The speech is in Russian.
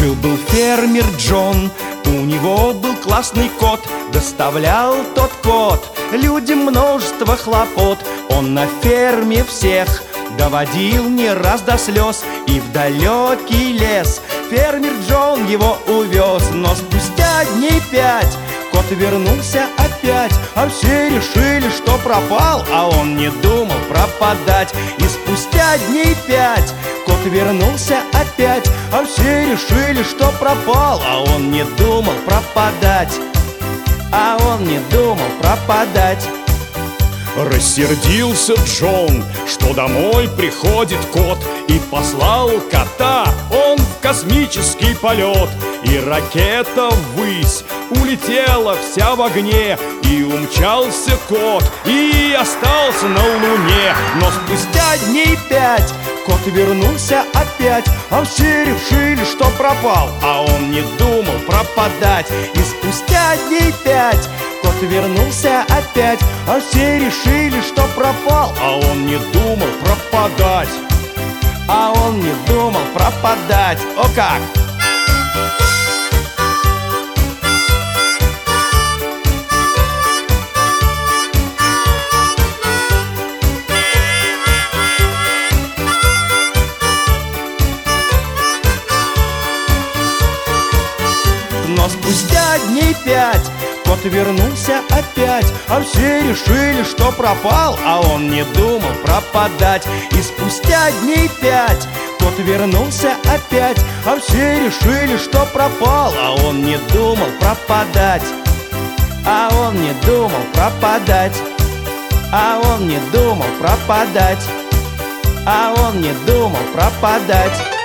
Жил-был фермер Джон, у него был классный кот. Доставлял тот кот людям множество хлопот. Он на ферме всех доводил не раз до слез. И в далекий лес фермер Джон его увез. Но спустя дней 5 кот вернулся опять. А все решили, что пропал, а он не думал пропадать. И спустя дней 5 кот вернулся опять. А все решили, что пропал, а он не думал пропадать. А он не думал пропадать. Рассердился Джон, что домой приходит кот, и послал кота он в космический полет. И ракета ввысь улетела вся в огне, и умчался кот, и остался на Луне. Но спустя дней 5 кот вернулся опять. А все решили, что пропал, а он не думал пропадать. И спустя дней 5 кот вернулся опять. А все решили, что пропал, а он не думал пропадать. А он не думал пропадать. О как! Но спустя дней 5 кот вернулся опять. А все решили, что пропал, а он не думал пропадать. И спустя дней 5 кот вернулся опять. А все решили, что пропал, а он не думал пропадать. А он не думал пропадать. А он не думал пропадать. А он не думал пропадать.